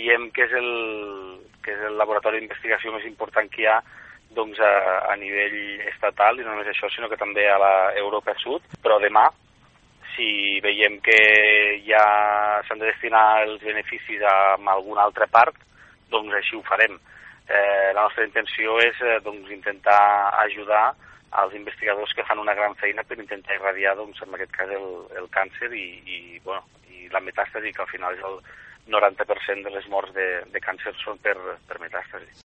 veiem que és el laboratori d'investigació més important que hi ha doncs, a nivell estatal, i no només això, sinó que també a l'Europa Sud. Però demà, si veiem que ja s'han de destinar els beneficis a algun altre parc, doncs així ho farem. La nostra intenció és doncs, intentar ajudar als investigadors que fan una gran feina per intentar irradiar, doncs, en aquest cas, el càncer i la metàstasi, que al final és el 90% de les morts de càncer són per metàstasi.